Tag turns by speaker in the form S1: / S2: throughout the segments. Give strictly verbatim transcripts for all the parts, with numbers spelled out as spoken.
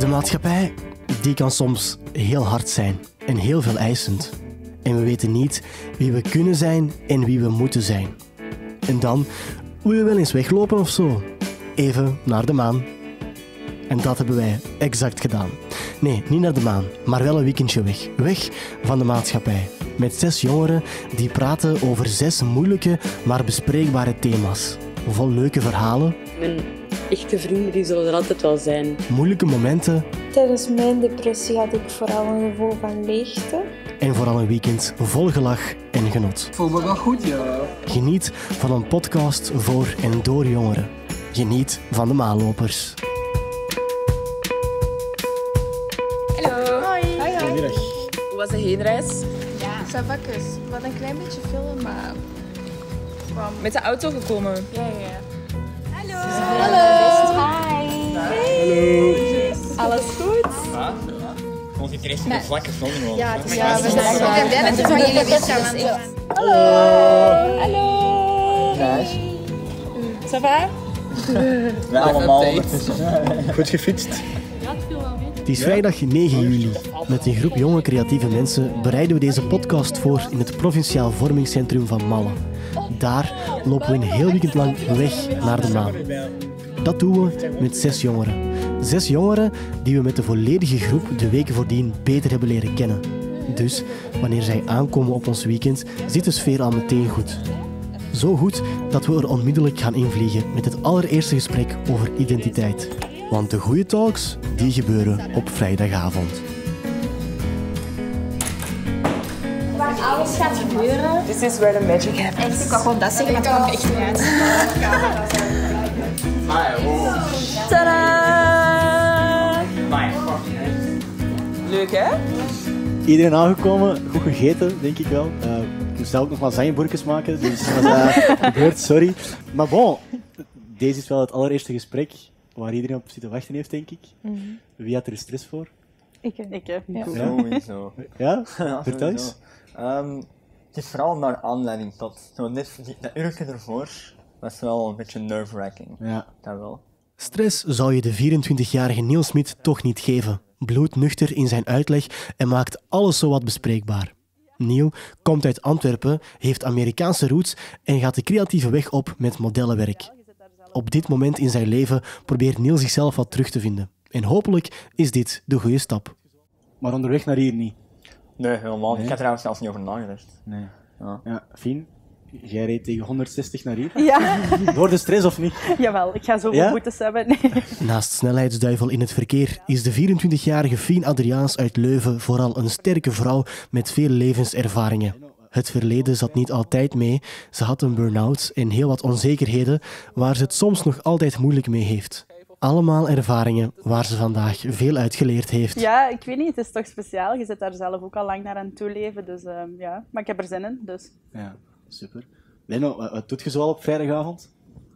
S1: maatschappij, die kan soms heel hard zijn en heel veel eisend. En we weten niet wie we kunnen zijn en wie we moeten zijn. En dan wil je wel eens weglopen of zo. Even naar de maan. En dat hebben wij exact gedaan. Nee, niet naar de maan, maar wel een weekendje weg. Weg van de maatschappij. Met zes jongeren die praten over zes moeilijke, maar bespreekbare thema's. Vol leuke verhalen.
S2: Mijn echte vrienden die zullen er altijd wel zijn.
S1: Moeilijke momenten.
S3: Tijdens mijn depressie had ik vooral een gevoel van leegte.
S1: En vooral een weekend vol gelach en genot.
S4: Ik voel me wel goed, ja.
S1: Geniet van een podcast voor en door jongeren. Geniet van de maanlopers.
S5: Hallo.
S3: Hoi. Hoi, hoi.
S1: Goedemiddag.
S5: Hoe was de heenreis?
S3: Ja, savakkus. Wat een klein beetje film, maar... Kwam...
S5: Met de auto gekomen?
S3: Ja, ja. Hallo.
S5: Hallo.
S3: Hi.
S1: Hallo.
S5: Alles goed?
S6: Ja, gewoon ik rest in de vlakke zon gewoon.
S3: Ja, het is ja, we zijn ook blij dat je van jullie weer gaan.
S5: Hallo. Hallo.
S6: Nice.
S5: Ça va?
S6: Wij allemaal.
S1: Goed gefietst. Het is vrijdag negen juli. Met een groep jonge creatieve mensen bereiden we deze podcast voor in het Provinciaal Vormingscentrum van Malle. Daar lopen we een heel weekend lang weg naar de maan. Dat doen we met zes jongeren. Zes jongeren die we met de volledige groep de weken voordien beter hebben leren kennen. Dus wanneer zij aankomen op ons weekend, zit de sfeer al meteen goed. Zo goed dat we er onmiddellijk gaan invliegen met het allereerste gesprek over identiteit. Want de goede talks, die gebeuren op vrijdagavond.
S3: Waar alles gaat gebeuren.
S5: This is where the magic happens.
S3: Echt, ik kan gewoon dat zeggen, maar het kwam echt niet uit.
S5: Tadaa! Leuk, hè?
S7: Iedereen aangekomen, goed gegeten, denk ik wel. Uh, ik moest zelf ook nog lasagneburgers maken, dus dat was uh, gebeurd, sorry. Maar bon, deze is wel het allereerste gesprek waar iedereen op zitten wachten heeft, denk ik. Mm-hmm. Wie had er stress voor?
S3: Ik, ik heb. Ja.
S6: Sowieso.
S7: Ja?
S6: Ja,
S7: Vertel eens.
S6: Um, het is vooral naar aanleiding tot. Zo net, dat uurtje ervoor was wel een beetje nerve-wracking.
S7: Ja.
S6: Dat wel.
S1: Stress zou je de vierentwintigjarige Niels Smit toch niet geven. Bloednuchter in zijn uitleg en maakt alles zowat bespreekbaar. Neil komt uit Antwerpen, heeft Amerikaanse roots en gaat de creatieve weg op met modellenwerk. Op dit moment in zijn leven probeert Neil zichzelf wat terug te vinden. En hopelijk is dit de goede stap.
S7: Maar onderweg naar hier niet?
S6: Nee, helemaal.
S7: Nee.
S6: Ik had er trouwens zelfs niet over nagedacht.
S7: Nee.
S6: Ja.
S7: Ja, Fien, jij reed tegen honderdzestig naar hier?
S8: Ja,
S7: Door de stress of niet?
S8: jawel. Ik ga zoveel
S7: Ja?
S8: boetes hebben. Nee.
S1: Naast snelheidsduivel in het verkeer is de vierentwintigjarige Fien Adriaans uit Leuven vooral een sterke vrouw met veel levenservaringen. Het verleden zat niet altijd mee. Ze had een burn-out en heel wat onzekerheden waar ze het soms nog altijd moeilijk mee heeft. Allemaal ervaringen waar ze vandaag veel uit geleerd heeft.
S8: Ja, ik weet niet. Het is toch speciaal. Je zit daar zelf ook al lang naar aan het toeleven. Dus uh, ja, maar ik heb er zin in. Dus.
S7: Ja, super. Leno, wat, wat doet je zoal op vrijdagavond?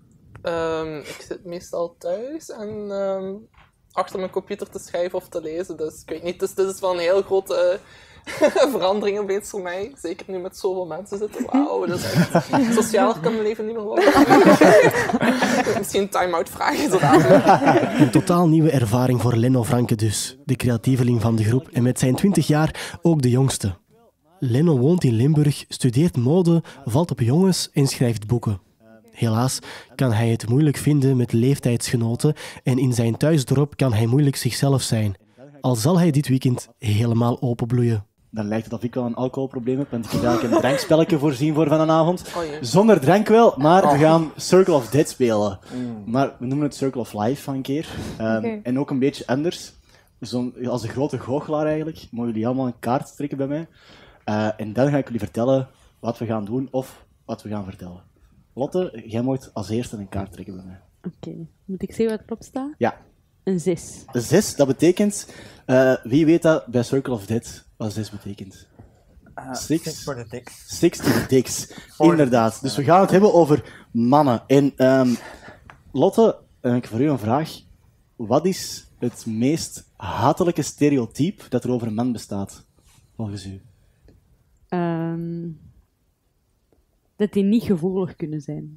S9: Um, ik zit meestal thuis en um, achter mijn computer te schrijven of te lezen. Dus ik weet niet, dus dit is wel een heel grote uh, verandering opeens voor mij. Zeker nu met zoveel mensen zitten. Wauw, dat is echt... Sociaal kan mijn leven niet meer worden. Misschien een time-out vragen zo dadelijk.
S1: Een totaal nieuwe ervaring voor Leno Franke dus. De creatieveling van de groep en met zijn twintig jaar ook de jongste. Leno woont in Limburg, studeert mode, valt op jongens en schrijft boeken. Helaas kan hij het moeilijk vinden met leeftijdsgenoten en in zijn thuisdorp kan hij moeilijk zichzelf zijn. Al zal hij dit weekend helemaal openbloeien.
S7: Dan lijkt het of ik wel een alcoholprobleem heb, want ik heb eigenlijk een drankspelletje voorzien voor vanavond.
S9: Oh, jee.
S7: Zonder drank wel, maar we gaan Circle of Death spelen. Maar we noemen het Circle of Life van een keer. Um,
S3: Oké.
S7: En ook een beetje anders. Zo'n, als een grote goochelaar eigenlijk, mogen jullie allemaal een kaart trekken bij mij. Uh, en dan ga ik jullie vertellen wat we gaan doen of wat we gaan vertellen. Lotte, jij moet als eerste een kaart trekken bij mij.
S2: Oké, okay. Moet ik zeggen wat erop staat?
S7: Ja.
S2: Een zes.
S7: Zes, dat betekent... Uh, wie weet dat bij Circle of Death wat zes betekent?
S6: Uh,
S7: Six?
S6: Six for the dicks.
S7: Six to the dicks.
S6: For
S7: Inderdaad.
S6: the
S7: Dus we gaan het hebben over mannen. En um, Lotte, dan heb ik voor u een vraag. Wat is het meest hatelijke stereotype dat er over een man bestaat, volgens u?
S2: Um, dat die niet gevoelig kunnen zijn.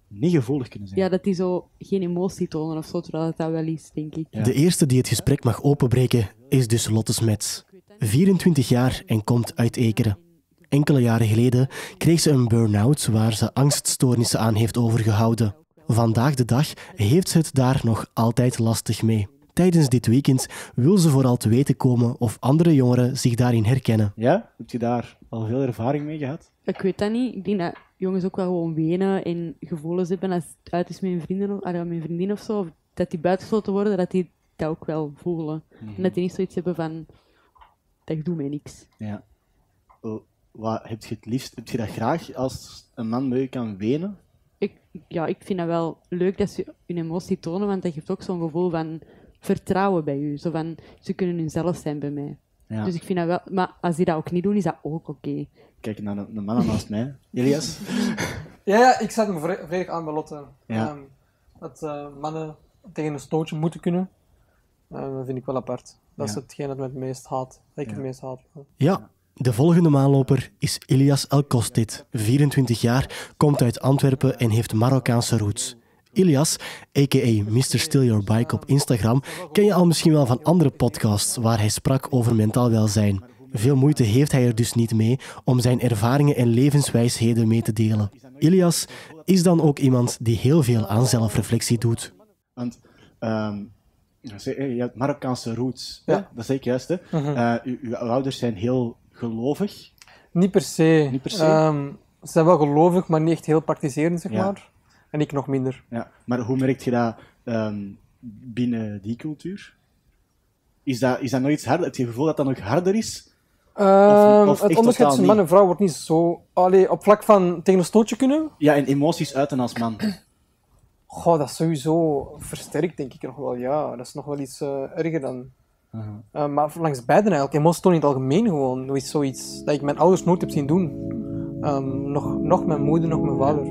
S7: niet gevoelig kunnen zijn.
S2: Ja, dat die zo geen emotie tonen of zo, terwijl het dat wel is, denk ik.
S7: Ja.
S1: De eerste die het gesprek mag openbreken is dus Lotte Smets. vierentwintig jaar en komt uit Ekeren. Enkele jaren geleden kreeg ze een burn-out waar ze angststoornissen aan heeft overgehouden. Vandaag de dag heeft ze het daar nog altijd lastig mee. Tijdens dit weekend wil ze vooral te weten komen of andere jongeren zich daarin herkennen.
S7: Ja? Heb je daar al veel ervaring mee gehad?
S2: Ik weet dat niet. Ik denk dat jongens ook wel gewoon wenen en gevoelens hebben als het uit is met hun vrienden of ah, met hun vriendin of zo. Of dat die buitengesloten worden, dat die dat ook wel voelen. Mm-hmm. En dat die niet zoiets hebben van, dat doe mij niks.
S7: Ja. Oh, wat heb je het liefst? Heb je dat graag als een man bij je kan wenen?
S2: Ik, ja, ik vind dat wel leuk dat ze hun emotie tonen, want dat geeft ook zo'n gevoel van vertrouwen bij u. Zo van, ze kunnen hunzelf zijn bij mij. Ja. Dus ik vind dat wel... Maar als die dat ook niet doen, is dat ook oké. Okay.
S7: Kijk naar de, de mannen naast mij. Elias?
S4: Ja, ja, ik zet me volledig aan bij Lotte.
S7: Ja.
S4: Um, dat uh, mannen tegen een stootje moeten kunnen, uh, dat vind ik wel apart. Dat ja. is hetgeen dat me het meest haat. Dat ik ja. het meest haat.
S1: Ja, de volgende maanloper is Ilias El Kostit. vierentwintig jaar, komt uit Antwerpen en heeft Marokkaanse roots. Ilias, a k a. mister Steal Your Bike op Instagram, ken je al misschien wel van andere podcasts waar hij sprak over mentaal welzijn. Veel moeite heeft hij er dus niet mee om zijn ervaringen en levenswijsheden mee te delen. Ilias is dan ook iemand die heel veel aan zelfreflectie doet.
S7: Want um, je hebt Marokkaanse roots,
S4: ja.
S7: hè? Dat is zeker juist. Hè? Uh-huh. Uh, uw, uw ouders zijn heel gelovig?
S4: Niet per se.
S7: Niet per se?
S4: Um, ze zijn wel gelovig, maar niet echt heel praktiserend, zeg ja. maar. En ik nog minder.
S7: Ja. Maar hoe merk je dat um, binnen die cultuur? Is dat, is dat nog iets harder? Heb je het gevoel dat dat nog harder is?
S4: Um, of, of het onderscheid tussen man en vrouw wordt niet zo... Allee, op vlak van tegen een stootje kunnen?
S7: Ja, en emoties uiten als man.
S4: Goh, dat is sowieso versterkt, denk ik nog wel. Ja, dat is nog wel iets uh, erger dan... Uh-huh. Uh, maar langs beiden eigenlijk. Emoties tonen in het algemeen gewoon. Dat is zoiets dat ik mijn ouders nooit heb zien doen. Um, nog, nog mijn moeder, nog mijn vader.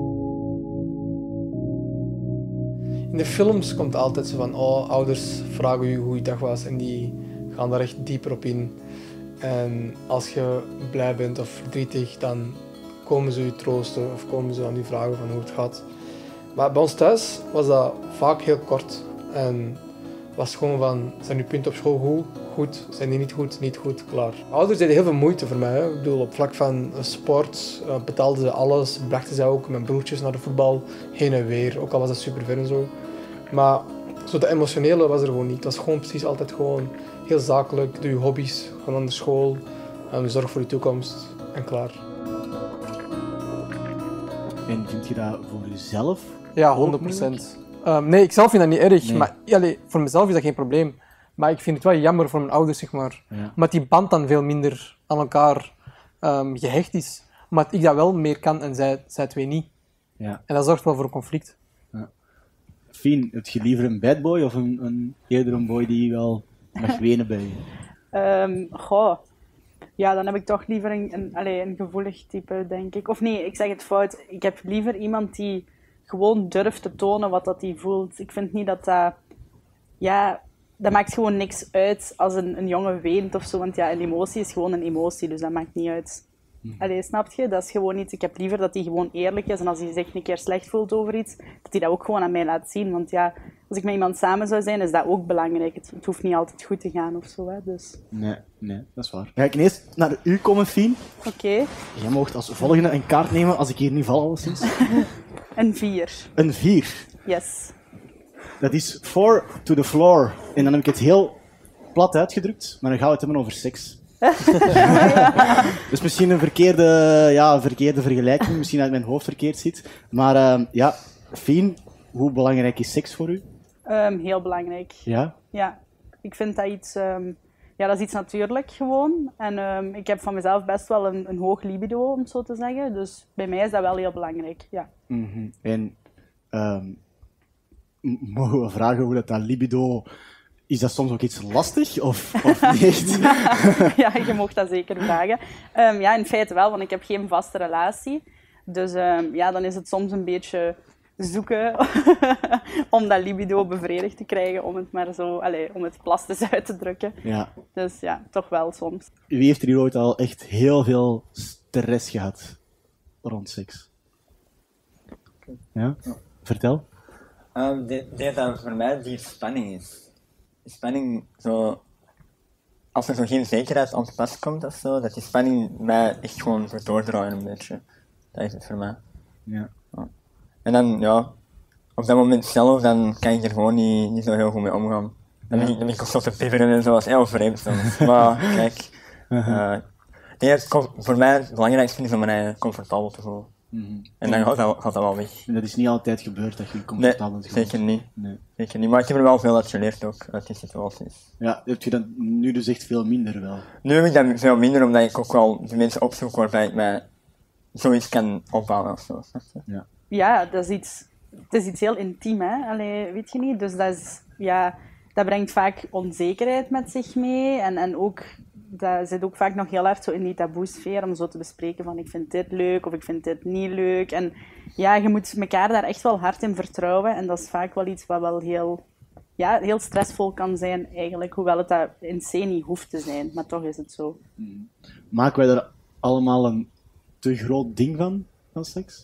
S4: In de films komt altijd zo van, oh, ouders vragen u hoe je dag was en die gaan daar echt dieper op in. En als je blij bent of verdrietig, dan komen ze je troosten of komen ze aan u vragen van hoe het gaat. Maar bij ons thuis was dat vaak heel kort en was gewoon van, zijn uw punten op school goed? Goed. Zijn die niet goed? Niet goed. Klaar. Ouders deden heel veel moeite voor mij. Hè. Ik bedoel, op vlak van sport uh, betaalden ze alles. Brachten ze ook mijn broertjes naar de voetbal, heen en weer. Ook al was dat super ver en zo. Maar zo de emotionele was er gewoon niet. Het was gewoon precies altijd gewoon heel zakelijk. Doe je hobby's, gewoon aan de school. Um, zorg voor je toekomst en klaar.
S7: En vind je dat voor jezelf?
S4: Ja, honderd procent. Um, nee, ik zelf vind dat niet erg. Nee. Maar allee, voor mezelf is dat geen probleem. Maar ik vind het wel jammer voor mijn ouders, zeg maar. Ja. Omdat die band dan veel minder aan elkaar um, gehecht is. Maar ik dat wel meer kan en zij, zij twee niet.
S7: Ja.
S4: En dat zorgt wel voor een conflict.
S7: Ja. Fien, heb je liever een bad boy of een, een, eerder een boy die wel mag wenen bij je?
S8: Um, goh. Ja, dan heb ik toch liever een, een, allez, een gevoelig type, denk ik. Of nee, ik zeg het fout. Ik heb liever iemand die gewoon durft te tonen wat dat hij voelt. Ik vind niet dat dat... Ja, dat maakt gewoon niks uit als een, een jongen weent of zo. Want ja, een emotie is gewoon een emotie, dus dat maakt niet uit. Hm. Allee, snap je? Dat is gewoon iets... Ik heb liever dat hij gewoon eerlijk is en als hij zich een keer slecht voelt over iets, dat hij dat ook gewoon aan mij laat zien. Want ja, als ik met iemand samen zou zijn, is dat ook belangrijk. Het, het hoeft niet altijd goed te gaan of zo, hè, dus...
S7: Nee, nee, dat is waar. Ga ik ineens naar u komen, Fien?
S8: Oké. Okay.
S7: Jij mag als volgende een kaart nemen als ik hier niet val, alleszins.
S8: Een vier.
S7: Een vier?
S8: Yes.
S7: Dat is four to the floor. En dan heb ik het heel plat uitgedrukt, maar dan gaan we het hebben over seks. Dus misschien een verkeerde, ja, verkeerde vergelijking, misschien uit mijn hoofd verkeerd zit. Maar uh, ja, Fien, hoe belangrijk is seks voor u?
S8: Um, heel belangrijk.
S7: Ja?
S8: Ja, ik vind dat iets... Um, ja, dat is iets natuurlijk gewoon. En um, ik heb van mezelf best wel een, een hoog libido, om het zo te zeggen. Dus bij mij is dat wel heel belangrijk, ja.
S7: Mm-hmm. En um, mogen we vragen hoe dat, dat libido... Is dat soms ook iets lastig, of, of niet?
S8: Ja, je mag dat zeker vragen. Um, ja, in feite wel, want ik heb geen vaste relatie. Dus um, ja, dan is het soms een beetje zoeken om dat libido bevredigd te krijgen, om het maar zo, allez, om het plastisch uit te drukken.
S7: Ja.
S8: Dus ja, toch wel soms.
S7: Wie heeft er hier ooit al echt heel veel stress gehad rond seks? Ja,
S6: Ja.
S7: vertel.
S6: Um, dit dit dat voor mij die spanning is. Die spanning, zo... Als er zo geen zekerheid aan te pas komt of zo, dat die spanning mij echt gewoon voor doordraaien een beetje. Dat is het voor mij.
S7: Ja.
S6: Ja. En dan, ja... Op dat moment zelf, dan kan ik er gewoon niet, niet zo heel goed mee omgaan. Dan ben ik, dan ben ik ook zo te pipperen en zo, dat is heel vreemd soms. Maar kijk... Uh, ik denk dat het com- voor mij het belangrijkste is om mij comfortabel te voelen.
S7: Mm-hmm.
S6: En dan gaat dat, gaat dat wel weg.
S7: En dat is niet altijd gebeurd dat je comfortabel
S6: Nee,
S7: bent gevoeld.
S6: zeker niet.
S7: Nee.
S6: zeker niet. Maar ik heb er wel veel uit geleerd ook, uit die situaties.
S7: Ja, heb je dat nu dus echt veel minder wel?
S6: Nu heb ik dat veel minder, omdat ik ook wel de mensen opzoek waarbij ik mij zoiets kan opbouwen of zo. snap je?
S7: Ja.
S8: Ja, dat is iets, het is iets heel intiem, hè? Allee, weet je niet? Dus dat, is, ja, dat brengt vaak onzekerheid met zich mee. En, en ook, dat zit ook vaak nog heel hard zo in die taboesfeer om zo te bespreken van ik vind dit leuk of ik vind dit niet leuk. En ja, je moet elkaar daar echt wel hard in vertrouwen. En dat is vaak wel iets wat wel heel, ja, heel stressvol kan zijn eigenlijk. Hoewel het dat in C niet hoeft te zijn, maar toch is het zo.
S7: Maken wij daar allemaal een te groot ding van, van seks?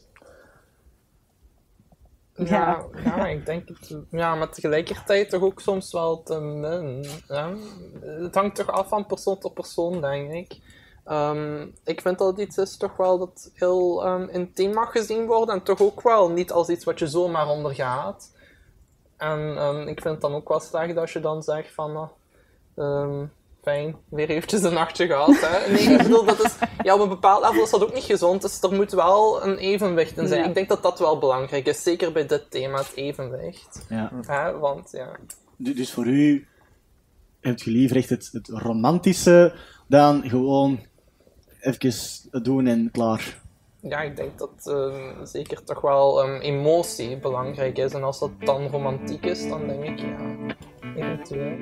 S9: Ja, ja, ik denk het. Ja, maar tegelijkertijd toch ook soms wel te min. Ja. Het hangt toch af van persoon tot persoon, denk ik. Um, ik vind dat iets is toch wel dat heel um, intiem mag gezien worden en toch ook wel niet als iets wat je zomaar ondergaat. En um, ik vind het dan ook wel slecht als je dan zegt van... Uh, um, fijn, weer eventjes een nachtje gehad. Hè? Nee, ik bedoel, dat is, ja, op een bepaald level is dat ook niet gezond, dus er moet wel een evenwicht in zijn.
S8: Ja.
S9: Ik denk dat dat wel belangrijk is, zeker bij dit thema, het evenwicht.
S7: Ja.
S9: Hè? Want, ja...
S7: Du- Dus voor u hebt je liever echt het, het romantische dan gewoon even het doen en klaar?
S9: Ja, ik denk dat um, zeker toch wel um, emotie belangrijk is. En als dat dan romantiek is, dan denk ik, ja, eventueel.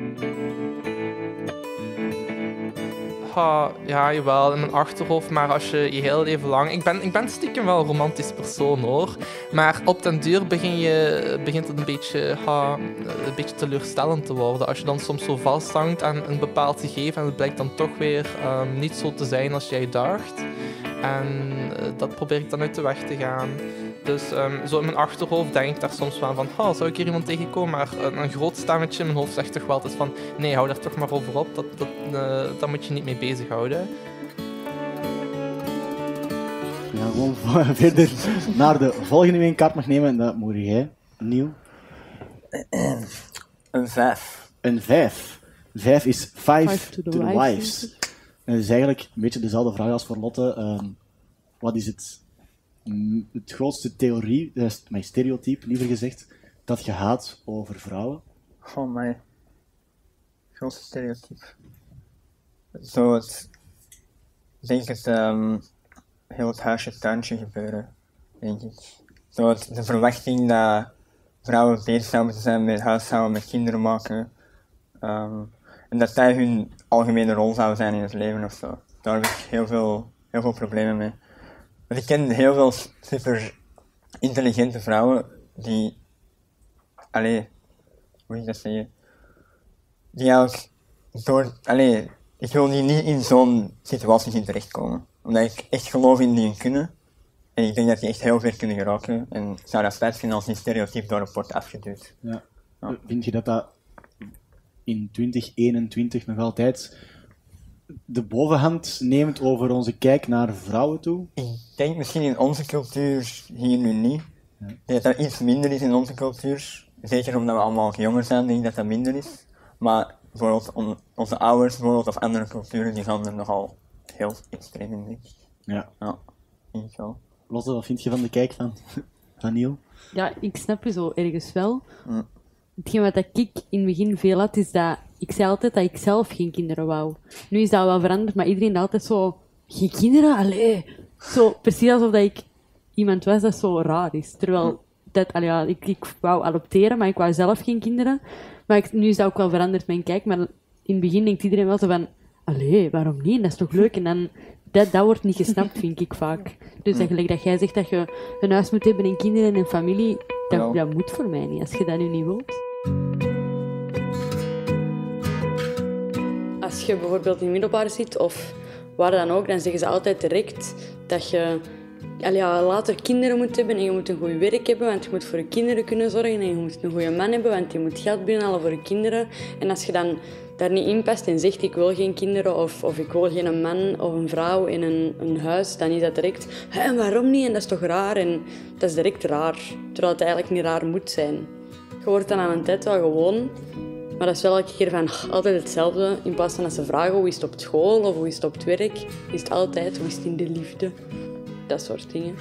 S9: Ha, ja, jawel, in mijn achterhoofd, maar als je je heel leven lang... Ik ben, ik ben stiekem wel een romantisch persoon, hoor. Maar op den duur begin je, begint het een beetje, ha, een beetje teleurstellend te worden. Als je dan soms zo vasthangt aan een bepaald gegeven en het blijkt dan toch weer um, niet zo te zijn als jij dacht. En uh, dat probeer ik dan uit de weg te gaan. Dus um, zo in mijn achterhoofd denk ik daar soms van van, oh, zou ik hier iemand tegenkomen? Maar een, een groot stemmetje in mijn hoofd zegt toch wel altijd van, nee, hou daar toch maar over op. Dat, dat, uh, daar moet je niet mee bezighouden.
S7: We gaan gewoon verder naar de volgende wie een kaart mag nemen en dat moet jij, Niel.
S6: Een vijf.
S7: Een vijf. Vijf is five,
S2: Five
S7: to
S2: to
S7: the,
S2: the
S7: wives.
S2: wives.
S7: En dat is eigenlijk een beetje dezelfde vraag als voor Lotte. Um, wat is het, mm, het grootste theorie, uh, mijn stereotype liever gezegd, dat je haat over vrouwen?
S6: Oh, mijn grootste stereotype. Zo het... Ik denk het... Um, heel het huisje-tuintje gebeuren, denk ik. Zo het, de verwachting dat vrouwen bezig zouden moeten zijn met huishouden, met kinderen maken. Um, en dat dat hun algemene rol zou zijn in het leven of zo. Daar heb ik heel veel, heel veel problemen mee. Want ik ken heel veel super intelligente vrouwen die... Allee, hoe moet ik dat zeggen? Die eigenlijk door... Allee, ik wil die niet in zo'n situatie zien terechtkomen. Omdat ik echt geloof in die kunnen. En ik denk dat die echt heel ver kunnen geraken. En ik zou dat spijt vinden als die stereotype daarop wordt afgeduwd.
S7: Ja.
S6: Ja.
S7: Vind je dat dat in twintig eenentwintig nog altijd de bovenhand neemt over onze kijk naar vrouwen toe?
S6: Ik denk misschien in onze cultuur hier nu niet.
S7: Ja.
S6: Ik denk dat dat iets minder is in onze cultuur. Zeker omdat we allemaal jonger zijn, denk ik dat dat minder is. Maar bijvoorbeeld on- onze ouders bijvoorbeeld, of andere culturen, die gaan er nogal heel extreem in, denk ik.
S7: Ja.
S6: Ja, denk ik wel.
S7: Lotte, wat vind je van de kijk van, van Niel?
S2: Ja, ik snap je zo ergens wel.
S6: Mm.
S2: Hetgeen wat ik in het begin veel had, is dat ik zei altijd dat ik zelf geen kinderen wou. Nu is dat wel veranderd, maar iedereen had altijd zo... Geen kinderen? Allee. Zo, precies alsof dat ik iemand was dat zo raar is. Terwijl, dat, allee, ja, ik, ik wou adopteren, maar ik wou zelf geen kinderen. Maar ik, nu is dat ook wel veranderd, mijn kijk. Maar in het begin denkt iedereen wel zo van... Allee, waarom niet? Dat is toch leuk? En dan... Dat, dat wordt niet gesnapt, vind ik vaak. Dus dat, gelijk dat jij zegt dat je een huis moet hebben en kinderen en een familie, dat,
S6: Ja.
S2: dat moet voor mij niet, als je dat nu niet wilt. Als je bijvoorbeeld in middelbaar zit, of waar dan ook, dan zeggen ze altijd direct dat je allee, ja, later kinderen moet hebben en je moet een goed werk hebben, want je moet voor je kinderen kunnen zorgen en je moet een goede man hebben, want je moet geld binnenhalen voor je kinderen. En als je dan daar niet in past en zegt ik wil geen kinderen of, of ik wil geen man of een vrouw in een, een huis, dan is dat direct, en waarom niet? En dat is toch raar? En dat is direct raar, terwijl het eigenlijk niet raar moet zijn. Je wordt dan aan een tijd wel gewoon, maar dat is wel elke keer van altijd hetzelfde. In plaats van dat ze vragen hoe is het op school of hoe is het op het werk, is het altijd hoe is het in de liefde. Dat soort dingen.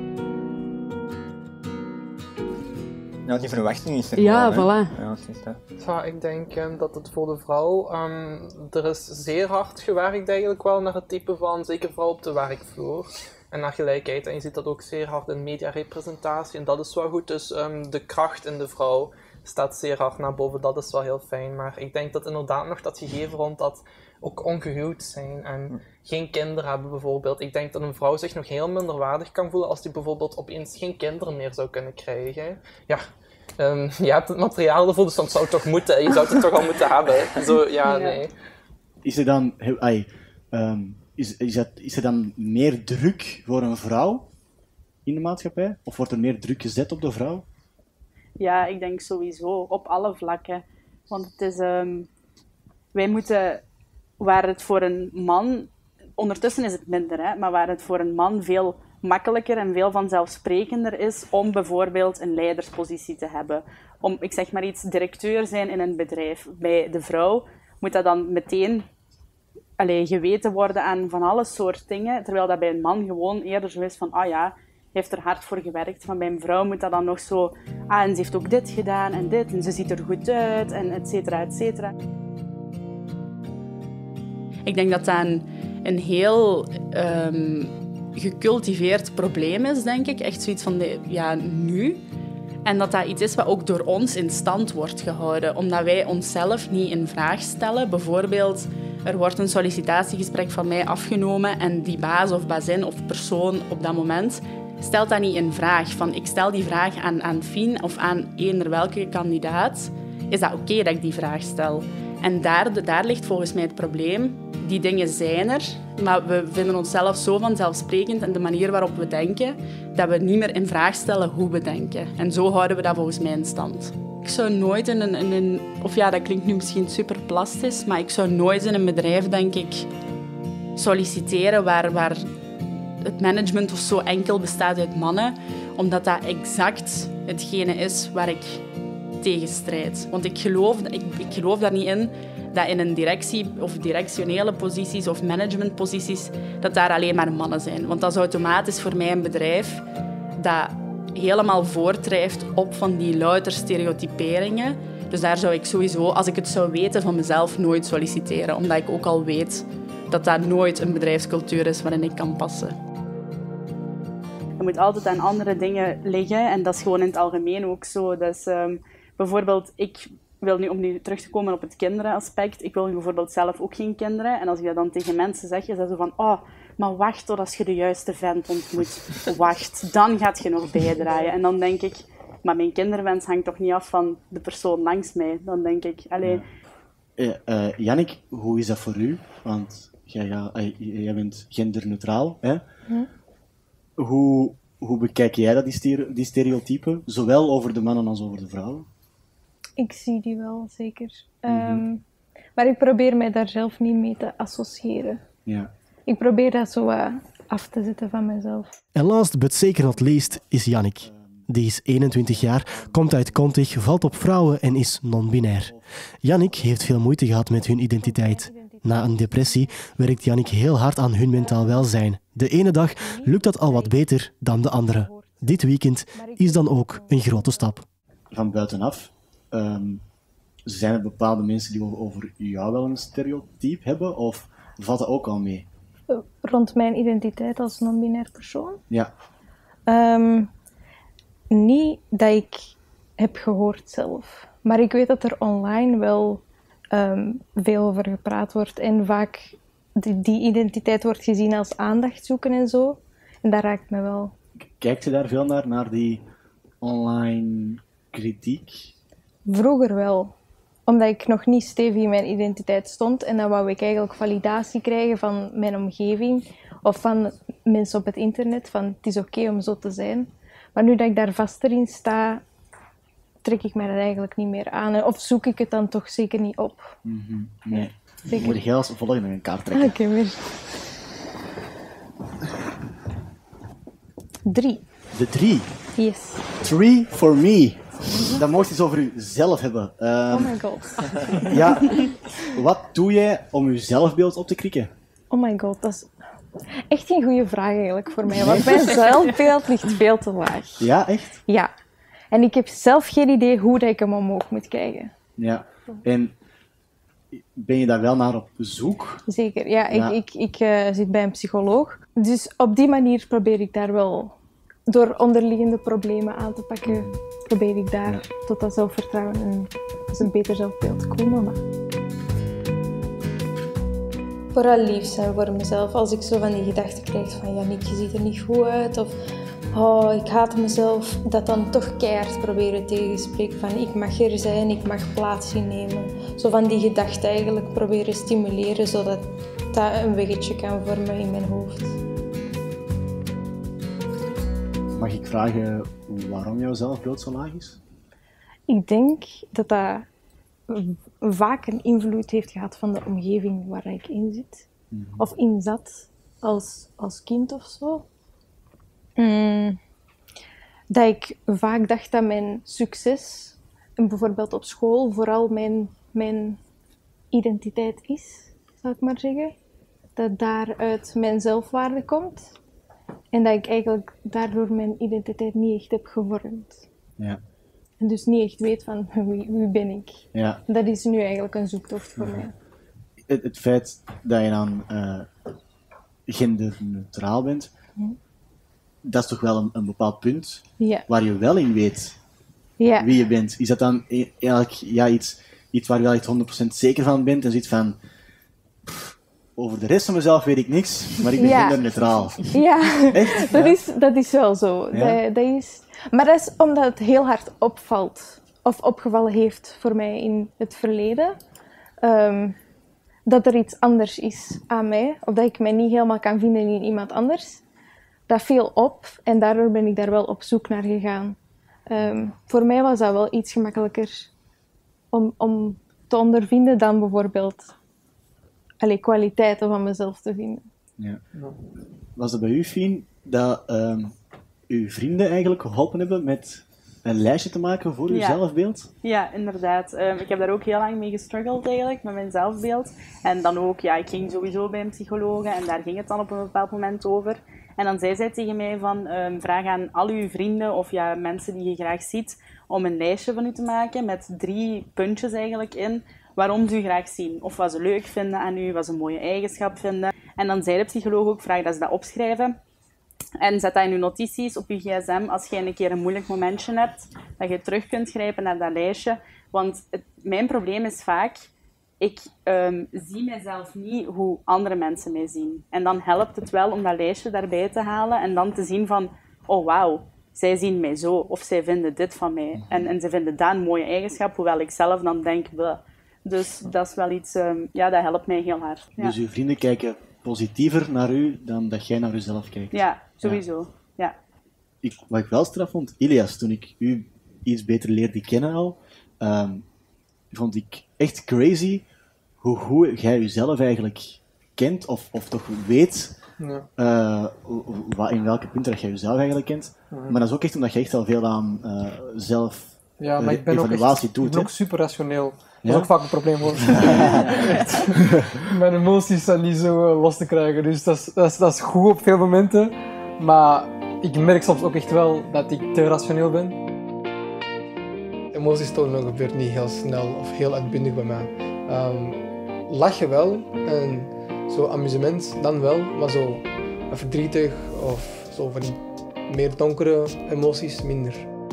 S6: Ja, die verwachting is er
S2: Ja,
S6: wel, hè.
S2: voilà.
S6: Ja, dat is dat.
S9: Ja, ik denk um, dat het voor de vrouw, um, er is zeer hard gewerkt eigenlijk wel naar het type van, zeker vrouw op de werkvloer. En naar gelijkheid. En je ziet dat ook zeer hard in mediarepresentatie. En dat is wel goed. Dus um, de kracht in de vrouw staat zeer hard naar boven. Dat is wel heel fijn. Maar ik denk dat inderdaad nog dat gegeven rond dat ook ongehuwd zijn en geen kinderen hebben bijvoorbeeld. Ik denk dat een vrouw zich nog heel minderwaardig kan voelen als die bijvoorbeeld opeens geen kinderen meer zou kunnen krijgen. Ja, um, je hebt het materiaal ervoor, dus dat zou het toch moeten. Je zou het toch al moeten hebben. Zo, ja, nee.
S7: Is er dan... Ai, um, is, is, dat, is er dan meer druk voor een vrouw in de maatschappij? Of wordt er meer druk gezet op de vrouw?
S8: Ja, ik denk sowieso. Op alle vlakken. Want het is... Um, wij moeten... Waar het voor een man... Ondertussen is het minder, hè, maar waar het voor een man veel makkelijker en veel vanzelfsprekender is om bijvoorbeeld een leiderspositie te hebben. Om, ik zeg maar iets, directeur zijn in een bedrijf. Bij de vrouw moet dat dan meteen allee, geweten worden aan van alle soort dingen, terwijl dat bij een man gewoon eerder zo is van, ah ja, hij heeft er hard voor gewerkt. Maar bij een vrouw moet dat dan nog zo, ah, en ze heeft ook dit gedaan en dit, en ze ziet er goed uit, en et cetera, et cetera. Ik denk dat dat een, een heel um, gecultiveerd probleem is, denk ik. Echt zoiets van, de, ja, nu. En dat dat iets is wat ook door ons in stand wordt gehouden. Omdat wij onszelf niet in vraag stellen. Bijvoorbeeld, er wordt een sollicitatiegesprek van mij afgenomen en die baas of bazin of persoon op dat moment stelt dat niet in vraag. Van, ik stel die vraag aan, aan Fien of aan eender welke kandidaat. Is dat oké okay dat ik die vraag stel? En daar, daar ligt volgens mij het probleem. Die dingen zijn er, maar we vinden onszelf zo vanzelfsprekend en de manier waarop we denken, dat we niet meer in vraag stellen hoe we denken. En zo houden we dat volgens mij in stand. Ik zou nooit in een, in een... Of ja, dat klinkt nu misschien super plastisch, maar ik zou nooit in een bedrijf, denk ik, solliciteren waar, waar het management of zo enkel bestaat uit mannen, omdat dat exact hetgene is waar ik tegen strijd. Want ik geloof, ik, ik geloof daar niet in dat in een directie of directionele posities of managementposities, dat daar alleen maar mannen zijn. Want dat is automatisch voor mij een bedrijf dat helemaal voortdrijft op van die louter stereotyperingen. Dus daar zou ik sowieso, als ik het zou weten van mezelf, nooit solliciteren. Omdat ik ook al weet dat dat nooit een bedrijfscultuur is waarin ik kan passen. Je moet altijd aan andere dingen liggen en dat is gewoon in het algemeen ook zo. Dus, um, bijvoorbeeld, ik wil nu, om nu terug te komen op het kinderenaspect, ik wil bijvoorbeeld zelf ook geen kinderen. En als ik dat dan tegen mensen zeg, is dat zo van, oh, maar wacht tot als je de juiste vent ontmoet. Wacht, dan gaat je nog bijdraaien. En dan denk ik, maar mijn kinderwens hangt toch niet af van de persoon langs mij. Dan denk ik, allee...
S7: Ja. Uh, uh, Jannik, hoe is dat voor u? Want jij, ja, uh, jij bent genderneutraal, hè? Hm? Hoe, hoe bekijk jij dat, die, stere- die stereotypen? Zowel over de mannen als over de vrouwen?
S10: Ik zie die wel, zeker. Mm-hmm. Um, maar ik probeer mij daar zelf niet mee te associëren.
S7: Ja.
S10: Ik probeer dat zo uh, af te zetten van mezelf.
S1: En last but zeker not least is Jannik. Die is eenentwintig jaar, komt uit Kontig, valt op vrouwen en is non-binair. Jannik heeft veel moeite gehad met hun identiteit. Na een depressie werkt Jannik heel hard aan hun mentaal welzijn. De ene dag lukt dat al wat beter dan de andere. Dit weekend is dan ook een grote stap.
S7: Van buitenaf, um, zijn er bepaalde mensen die over jou wel een stereotype hebben, of valt dat ook al mee?
S10: Rond mijn identiteit als non-binair persoon?
S7: Ja.
S10: Um, niet dat ik heb gehoord zelf. Maar ik weet dat er online wel um, veel over gepraat wordt. En vaak die, die identiteit wordt gezien als aandacht zoeken en zo. En dat raakt me wel.
S7: Kijkt je daar veel naar, naar die online kritiek?
S10: Vroeger wel. omdat ik nog niet stevig in mijn identiteit stond. En dan wou ik eigenlijk validatie krijgen van mijn omgeving of van mensen op het internet, van het is oké om zo te zijn. Maar nu dat ik daar vaster in sta, trek ik mij dat eigenlijk niet meer aan. Of zoek ik het dan toch zeker niet op.
S7: Mm-hmm. Nee.
S10: Ja,
S7: moet jij als volgende een kaart trekken.
S10: Ah, oké, weer. Drie.
S7: De drie.
S10: Yes.
S7: Three for me. Dan mocht je eens over jezelf hebben. Um,
S10: oh my god.
S7: Ja, wat doe jij om je zelfbeeld op te krikken?
S10: Oh my god, dat is echt geen goede vraag eigenlijk voor mij. Want mijn zelfbeeld ligt veel te laag.
S7: Ja, echt?
S10: Ja. En ik heb zelf geen idee hoe dat ik hem omhoog moet krijgen.
S7: Ja. En ben je daar wel naar op zoek?
S10: Zeker, ja.
S7: ja.
S10: Ik, ik, ik uh, zit bij een psycholoog. Dus op die manier probeer ik daar wel, door onderliggende problemen aan te pakken, probeer ik daar ja. tot dat zelfvertrouwen en dus een beter zelfbeeld te komen. Maar...
S11: Vooral lief zijn voor mezelf. Als ik zo van die gedachten krijg van Janniek, je ziet er niet goed uit. Of oh, ik haat mezelf. Dat dan toch keihard proberen tegenspreken van ik mag er zijn, ik mag plaats innemen. Zo van die gedachten eigenlijk proberen stimuleren, zodat dat een weggetje kan vormen in mijn hoofd.
S7: Mag ik vragen waarom jouw zelfbeeld zo laag is?
S10: Ik denk dat dat vaak een invloed heeft gehad van de omgeving waar ik in zit. Mm-hmm. Of in zat als, als kind of zo. Mm, dat ik vaak dacht dat mijn succes, en bijvoorbeeld op school, vooral mijn, mijn identiteit is, zou ik maar zeggen. Dat daaruit mijn zelfwaarde komt. En dat ik eigenlijk daardoor mijn identiteit niet echt heb gevormd.
S7: Ja.
S10: En dus niet echt weet van wie, wie ben ik.
S7: Ja.
S10: Dat is nu eigenlijk een zoektocht voor mij.
S7: Het, het feit dat je dan uh, genderneutraal bent, hm. dat is toch wel een, een bepaald punt
S10: ja.
S7: waar je wel in weet
S10: ja.
S7: wie je bent. Is dat dan eigenlijk ja, iets, iets waar je wel echt honderd procent zeker van bent en zoiets van... Pff, over de rest van mezelf weet ik niks, maar ik ben ja. genderneutraal.
S10: Ja,
S7: echt?
S10: Dat,
S7: ja?
S10: Is, dat is wel zo. Ja? Dat, dat is... Maar dat is omdat het heel hard opvalt, of opgevallen heeft voor mij in het verleden, um, dat er iets anders is aan mij, of dat ik mij niet helemaal kan vinden in iemand anders. Dat viel op en daardoor ben ik daar wel op zoek naar gegaan. Um, voor mij was dat wel iets gemakkelijker om, om te ondervinden dan bijvoorbeeld allee, kwaliteiten van mezelf te vinden.
S7: Ja. Was het bij u, Fien, dat um, uw vrienden eigenlijk geholpen hebben met een lijstje te maken voor uw
S8: ja.
S10: zelfbeeld?
S8: Ja, inderdaad. Um, ik heb daar ook heel lang mee gestruggeld eigenlijk, met mijn zelfbeeld. En dan ook, ja, ik ging sowieso bij een psycholoog en daar ging het dan op een bepaald moment over. En dan zei zij tegen mij van, um, vraag aan al uw vrienden of ja, mensen die je graag ziet, om een lijstje van u te maken met drie puntjes eigenlijk in, waarom ze u graag zien. Of wat ze leuk vinden aan u, wat ze een mooie eigenschap vinden. En dan zei de psycholoog ook, vraag dat ze dat opschrijven. En zet dat in je notities op je gsm als je een keer een moeilijk momentje hebt, dat je terug kunt grijpen naar dat lijstje. Want het, mijn probleem is vaak, ik um, zie mezelf niet hoe andere mensen mij zien. En dan helpt het wel om dat lijstje daarbij te halen en dan te zien van, oh wauw, zij zien mij zo, of zij vinden dit van mij. En, en ze vinden dat een mooie eigenschap, hoewel ik zelf dan denk, bleh. Dus dat is wel iets, um, ja, dat helpt mij heel hard. Ja.
S7: Dus uw vrienden kijken positiever naar u dan dat jij naar uzelf kijkt?
S8: Ja, sowieso. Ja. Ja.
S7: Ik, wat ik wel straf vond, Ilias, toen ik u iets beter leerde kennen al, um, vond ik echt crazy hoe goed jij jezelf eigenlijk kent, of, of toch weet, ja. uh, in welke punten dat jij jezelf eigenlijk kent. Mm-hmm. Maar dat is ook echt omdat je echt al veel aan uh, zelf
S4: ja, maar ik ben
S7: evaluatie
S4: ook, echt,
S7: doet.
S4: Ik ben ook super rationeel.
S7: Ja?
S4: Dat is ook vaak een probleem hoor. Mijn emoties zijn niet zo uh, los te krijgen, dus dat is, dat, is, dat is goed op veel momenten. Maar ik merk soms ook echt wel dat ik te rationeel ben. Emoties tonen gebeurt niet heel snel of heel uitbundig bij mij. Um, lachen wel en zo amusement dan wel, maar zo verdrietig of zo van die meer donkere emoties minder.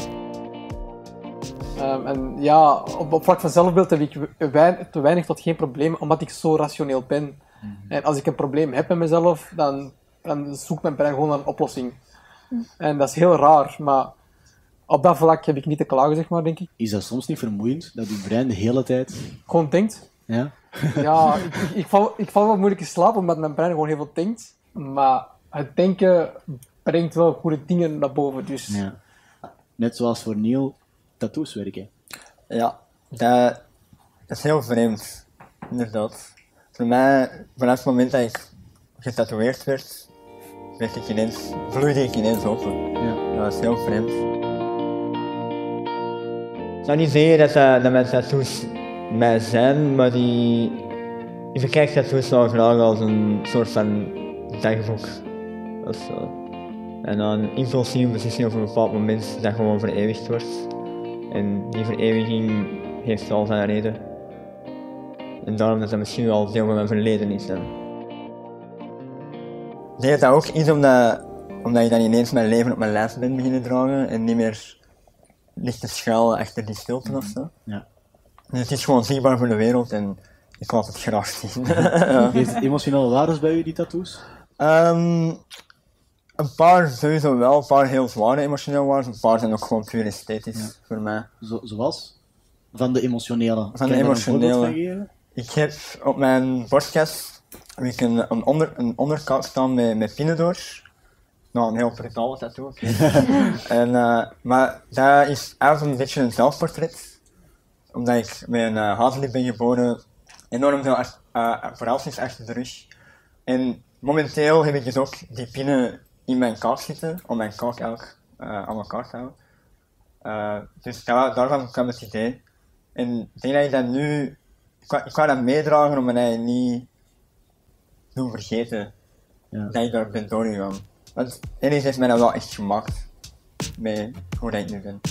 S4: Um, en ja, op, op vlak van zelfbeeld heb ik wein, te weinig tot geen probleem, omdat ik zo rationeel ben. Mm-hmm. En als ik een probleem heb met mezelf, dan, dan zoekt mijn brein gewoon naar een oplossing. Mm. En dat is heel raar, maar op dat vlak heb ik niet te klagen, zeg maar, denk ik.
S7: Is dat soms niet vermoeiend, dat je brein de hele tijd...
S4: Gewoon denkt?
S7: Ja.
S4: Ja, ik, ik, ik, val, ik val wel moeilijk in slaap, omdat mijn brein gewoon heel veel denkt. Maar het denken brengt wel goede dingen naar boven, dus...
S7: Ja. Net zoals voor Neil, tattoos werken.
S6: Ja, dat, dat is heel vreemd. Inderdaad. Voor mij, vanaf het moment dat ik getatoeëerd werd, werd ik ineens, vloeide ik ineens open.
S7: Ja.
S6: Dat is heel vreemd. Ik zou niet zeggen dat, dat, dat mijn tattoos mij zijn, maar die... Ik bekijk tattoos wel graag als een soort van dagboek. Of zo. En dan impulsieve beslissing op een bepaald moment dat gewoon vereeuwigd wordt. En die vereeuwiging heeft wel zijn reden. En daarom dat dat misschien wel deel van mijn verleden is. Hè. Ik denk dat dat ook is omdat, omdat je dan ineens mijn leven op mijn lijf bent beginnen dragen en niet meer ligt te schuilen achter die stilte of zo.
S7: Ja.
S6: Dus het is gewoon zichtbaar voor de wereld en ik laat het graag zien. Ja.
S7: Heeft het emotionele waardes bij u, die tattoos?
S6: Um, een paar sowieso wel, een paar heel zware emotionele waarden, een paar zijn ook gewoon puur esthetisch ja. voor mij.
S7: Zo, zoals? Van de emotionele?
S6: Van de emotionele. Ik heb op mijn borstkas heb ik een, een, onder, een onderkant staan met, met pinnen door. Nou, een heel brutale tattoo. en, uh, maar dat is eigenlijk een beetje een zelfportret. Omdat ik met een uh, hazenlip ben geboren, enorm veel uh, verhaaltjes achter de rug. En momenteel heb ik dus ook die pinnen in mijn kaak zitten, om mijn kaak ook uh, aan elkaar te houden. Uh, dus daar, daarvan kwam het idee. En ik denk dat ik dat nu... Ik ga, ik ga dat meedragen om mij niet doen vergeten ja. dat ik daar ben doorgegaan. Want Elis heeft mij dat wel echt gemaakt, met hoe dat ik nu ben.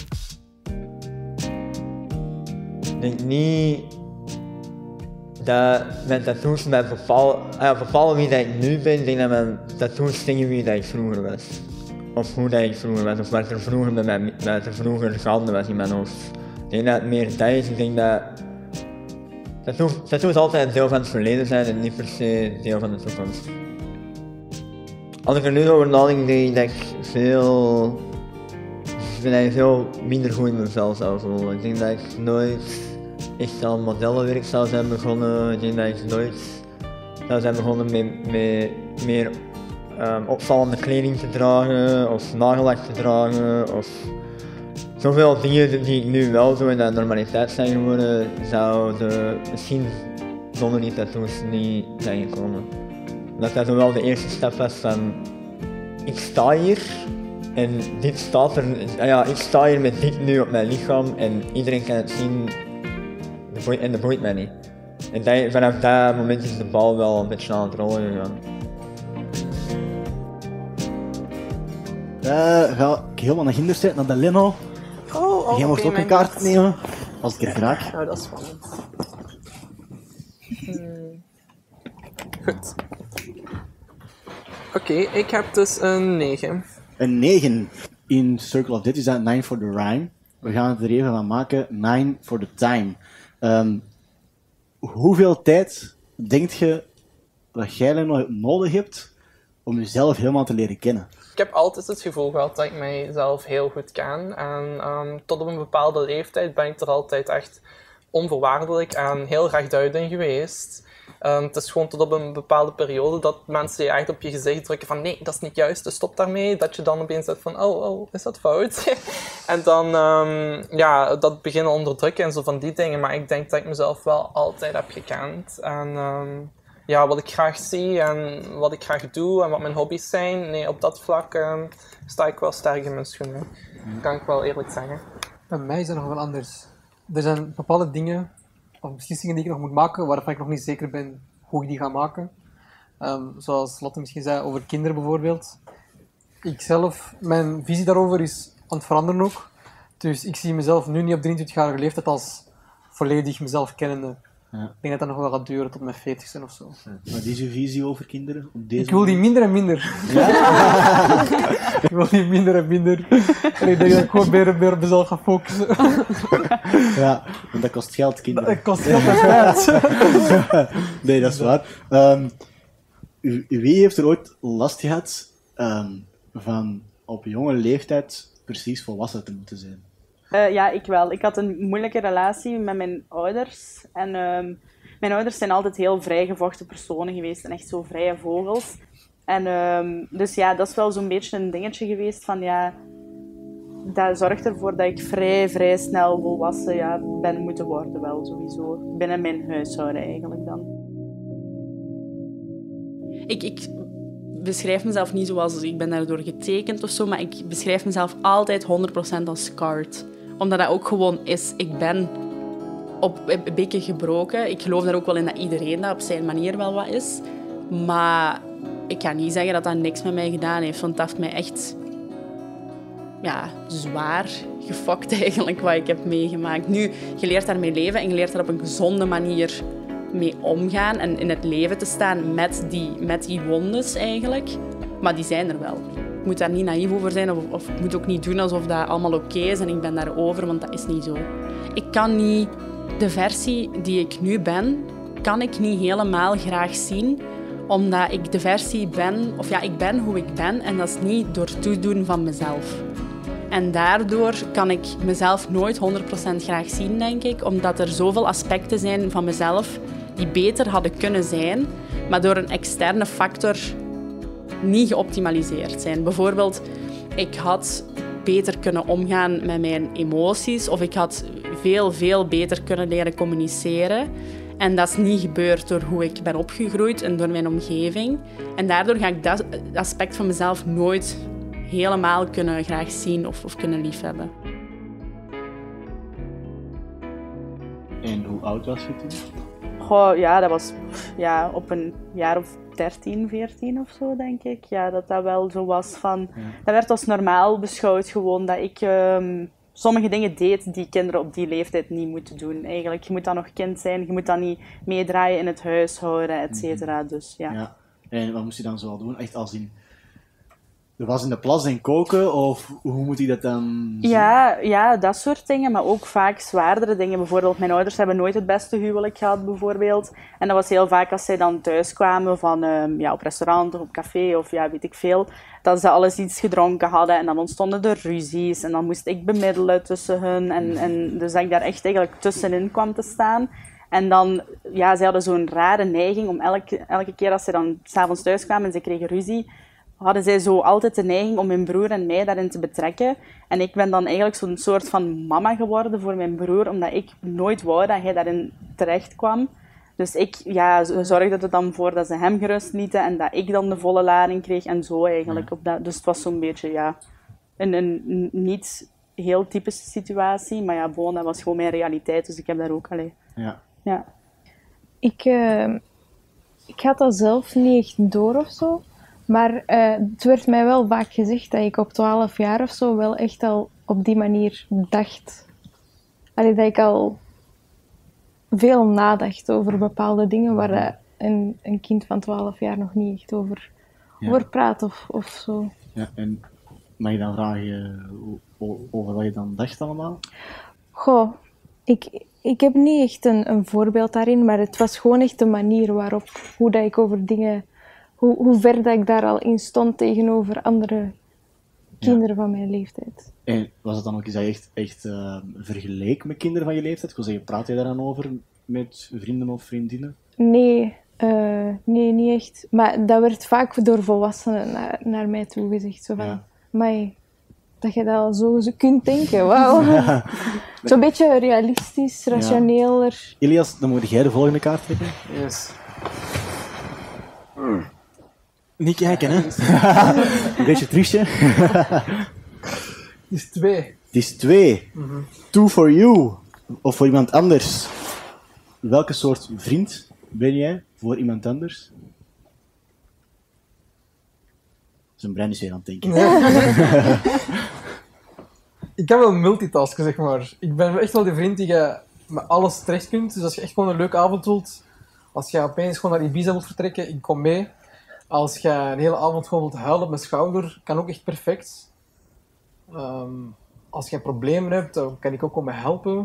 S6: Ik denk niet dat mijn tattoos mij bepalen, ah, bepalen wie dat ik nu ben. Ik denk dat mijn tattoos zeggen wie dat ik vroeger was. Of hoe dat ik vroeger was, of wat er vroeger met mij, wat er vroeger gaande was in mijn hoofd. Ik denk dat het meer dat is. Ik denk dat tattoos, tattoos altijd een deel van het verleden zijn en niet per se deel van de toekomst. Als ik er nu over nadenk, denk ik dat ik veel... Ik ben eigenlijk veel minder goed in mezelf zou voelen. Ik denk dat ik nooit echt aan modellenwerk zou zijn begonnen. Ik denk dat ik nooit zou zijn begonnen met, met meer um, opvallende kleding te dragen of nagellak te dragen. Of zoveel dingen die ik nu wel doe en dat normaliteit zijn geworden, zouden misschien zonder die tattoos niet zijn gekomen. Dat dat wel de eerste stap was van, ik sta hier en dit staat er, ja, ik sta hier met dit nu op mijn lichaam en iedereen kan het zien en dat boeit mij niet. En dat, vanaf dat moment is de bal wel een beetje aan het rollen gegaan.
S7: Uh, ga ik helemaal naar ginder zetten, naar de Leno.
S9: Oh, oh,
S7: Jij mocht
S9: okay,
S7: ook een kaart God. nemen, als ik er graag.
S9: Nou, dat is spannend. Hmm. Goed. Oké, okay, ik heb dus een negen.
S7: Een negen. In Circle of Death is dat nine for the rhyme. We gaan het er even van maken, nine for the time. Um, hoeveel tijd denk je dat jij nog nodig hebt om jezelf helemaal te leren kennen?
S9: Ik heb altijd het gevoel gehad dat ik mijzelf heel goed ken. En um, tot op een bepaalde leeftijd ben ik er altijd echt onvoorwaardelijk en heel rechtduit in geweest. Um, het is gewoon tot op een bepaalde periode dat mensen je echt op je gezicht drukken van nee, dat is niet juist, dus stop daarmee. Dat je dan opeens zegt van oh, oh, is dat fout? En dan, um, ja, dat beginnen onderdrukken en zo van die dingen. Maar ik denk dat ik mezelf wel altijd heb gekend. En um, ja, wat ik graag zie en wat ik graag doe en wat mijn hobby's zijn, nee, op dat vlak um, sta ik wel sterk in mijn schoenen. Dat kan ik wel eerlijk zeggen.
S4: Bij mij is dat nog wel anders. Er zijn bepaalde dingen of beslissingen die ik nog moet maken, waarvan ik nog niet zeker ben hoe ik die ga maken. Um, zoals Lotte misschien zei, over kinderen bijvoorbeeld. Ik zelf, mijn visie daarover is aan het veranderen ook. Dus ik zie mezelf nu niet op drieëntwintigjarige leeftijd als volledig mezelf kennende. Ja. Ik denk dat dat nog wel gaat duren tot mijn veertigste of zo.
S7: Ja. Wat is uw visie over kinderen? Op deze
S4: ik wil die minder en minder. Ja? Ik wil die minder en minder. En ik denk dat ik gewoon meer en meer op mezelf ga focussen.
S7: Ja, want dat kost geld, kinderen.
S4: Dat kost geld en tijd.
S7: Nee, dat is waar. Um, wie heeft er ooit last gehad um, van op jonge leeftijd precies volwassen te moeten zijn?
S8: Uh, ja, ik wel. Ik had een moeilijke relatie met mijn ouders. En uh, mijn ouders zijn altijd heel vrijgevochten personen geweest. En echt zo vrije vogels. En uh, dus ja, dat is wel zo'n beetje een dingetje geweest van ja... Dat zorgt ervoor dat ik vrij, vrij snel volwassen ja, ben moeten worden wel, sowieso. Binnen mijn huishouden eigenlijk dan.
S12: Ik, ik beschrijf mezelf niet zoals ik ben daardoor getekend of zo, maar ik beschrijf mezelf altijd honderd procent als scarred. Omdat dat ook gewoon is, ik ben op een beetje gebroken. Ik geloof daar ook wel in dat iedereen dat op zijn manier wel wat is. Maar ik kan niet zeggen dat dat niks met mij gedaan heeft, want dat heeft mij echt... ja, zwaar gefokt eigenlijk, wat ik heb meegemaakt. Nu, je leert daarmee leven en je leert daar op een gezonde manier mee omgaan en in het leven te staan met die, met die wondes eigenlijk. Maar die zijn er wel. Ik moet daar niet naïef over zijn of, of ik moet ook niet doen alsof dat allemaal oké is en ik ben daarover, want dat is niet zo. Ik kan niet... De versie die ik nu ben, kan ik niet helemaal graag zien, omdat ik de versie ben... Of ja, ik ben hoe ik ben en dat is niet door toedoen van mezelf. En daardoor kan ik mezelf nooit honderd procent graag zien, denk ik. Omdat er zoveel aspecten zijn van mezelf die beter hadden kunnen zijn, maar door een externe factor niet geoptimaliseerd zijn. Bijvoorbeeld, ik had beter kunnen omgaan met mijn emoties of ik had veel, veel beter kunnen leren communiceren. En dat is niet gebeurd door hoe ik ben opgegroeid en door mijn omgeving. En daardoor ga ik dat aspect van mezelf nooit... helemaal kunnen graag zien of, of kunnen liefhebben.
S7: En hoe oud was je toen?
S8: Goh, ja, dat was ja, op een jaar of dertien, veertien of zo, denk ik. Ja, dat dat wel zo was van... Ja. Dat werd als normaal beschouwd gewoon, dat ik um, sommige dingen deed die kinderen op die leeftijd niet moeten doen. Eigenlijk, je moet dan nog kind zijn, je moet dan niet meedraaien in het huishouden, et cetera. Mm-hmm. Dus, ja.
S7: ja. En wat moest je dan zo doen? Echt als in... Er was in de plas en koken, of hoe moet hij dat dan zien?
S8: Ja, ja, dat soort dingen, maar ook vaak zwaardere dingen. Bijvoorbeeld, mijn ouders hebben nooit het beste huwelijk gehad, bijvoorbeeld. En dat was heel vaak als zij dan thuis kwamen van, um, ja, op restaurant of op café of ja, weet ik veel, dat ze alles iets gedronken hadden en dan ontstonden er ruzies en dan moest ik bemiddelen tussen hun. En, en dus dat ik daar echt eigenlijk tussenin kwam te staan. En dan, ja, ze hadden zo'n rare neiging om elke, elke keer als ze dan 's avonds thuis kwamen en ze kregen ruzie, hadden zij zo altijd de neiging om mijn broer en mij daarin te betrekken. En ik ben dan eigenlijk zo'n soort van mama geworden voor mijn broer, omdat ik nooit wou dat hij daarin terecht kwam. Dus ik ja, zorgde er dan voor dat ze hem gerust lieten en dat ik dan de volle lading kreeg en zo eigenlijk. Ja. Op dat. Dus het was zo'n beetje, ja, een, een niet heel typische situatie, maar ja, bon, dat was gewoon mijn realiteit, dus ik heb daar ook, allee.
S7: Ja.
S8: Ja.
S10: Ik, uh, ik had dat zelf niet echt door of zo. Maar uh, het werd mij wel vaak gezegd dat ik op twaalf jaar of zo wel echt al op die manier dacht. Allee, dat ik al veel nadacht over bepaalde dingen waar uh, een, een kind van twaalf jaar nog niet echt over, ja. over praat of, of zo.
S7: Ja, en mag je dan vragen over wat je dan dacht allemaal?
S10: Goh, ik, ik heb niet echt een, een voorbeeld daarin, maar het was gewoon echt de manier waarop, hoe dat ik over dingen... Hoe, hoe ver dat ik daar al in stond tegenover andere kinderen ja. van mijn leeftijd.
S7: En was het dan ook iets dat je echt, echt uh, vergeleek met kinderen van je leeftijd? Ik wil zeggen, praat je daar dan over met vrienden of vriendinnen?
S10: Nee, uh, nee, niet echt. Maar dat werd vaak door volwassenen naar, naar mij toe gezegd. Zo van, ja. Amai, dat je dat al zo kunt denken, wauw. Ja. Zo'n beetje realistisch, rationeler.
S7: Ja. Elias, dan moet jij de volgende kaart trekken.
S4: Yes.
S7: Mm. Niet kijken, hè? Een beetje triestje.
S4: Het is twee.
S7: Het is twee. Mm-hmm. Two for you. Of voor iemand anders. Welke soort vriend ben jij voor iemand anders? Zijn brein is weer aan het denken.
S4: Nee. Ik kan wel multitasken, zeg maar. Ik ben echt wel de vriend die je met alles terecht kunt. Dus als je echt gewoon een leuke avond wilt, als je opeens gewoon naar Ibiza wilt vertrekken, ik kom mee. Als je een hele avond gewoon wilt huilen op mijn schouder, kan ook echt perfect. Um, als je problemen hebt, dan kan ik ook komen helpen.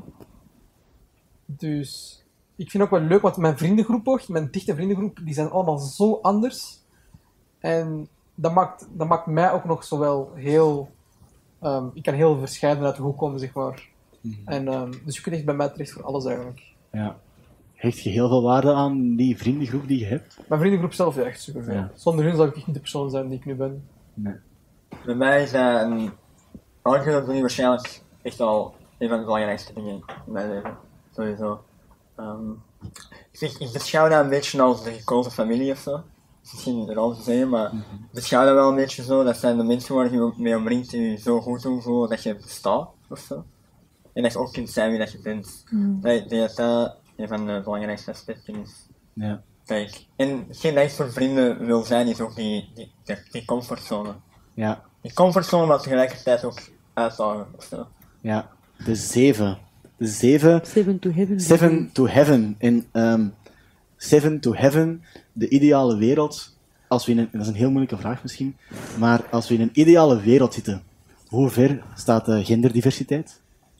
S4: Dus ik vind ook wel leuk, want mijn vriendengroep ook, mijn dichte vriendengroep, die zijn allemaal zo anders. En dat maakt, dat maakt mij ook nog zo wel heel Um, ik kan heel verscheiden uit de hoek komen, zeg maar.
S7: Mm-hmm.
S4: En, um, dus je kunt echt bij mij terecht voor alles eigenlijk.
S7: Ja. Hecht je heel veel waarde aan die vriendengroep die je hebt?
S4: Mijn vriendengroep zelf, ja, echt superveel. Ja. Zonder hun zou ik echt niet de persoon zijn die ik nu ben.
S7: Nee.
S6: Bij mij is dat een... Ouderschap is waarschijnlijk echt al een van de belangrijkste dingen in mijn leven. Sowieso. Um, ik, zeg, ik beschouw dat een beetje als de gekozen familie of zo. Misschien raar te zeggen, maar mm-hmm. ik beschouw dat wel een beetje zo. Dat zijn de mensen waar je mee omringt die je zo goed doen voelen dat je bestaat of zo. En dat je ook kunt zijn wie dat je bent. Mm. Dat, ik denk dat dat een van de belangrijkste aspecten is.
S7: Ja.
S6: Kijk, en hetgeen dat ik voor vrienden wil zijn is ook die, die, die, die comfortzone.
S7: Ja.
S6: Die comfortzone, maar tegelijkertijd ook uitdagen of zo.
S7: Ja, de zeven. De zeven.
S2: Seven to heaven.
S7: Seven to heaven. En um, seven to heaven, de ideale wereld. Als we in een, dat is een heel moeilijke vraag misschien, maar als we in een ideale wereld zitten, hoe ver staat de genderdiversiteit?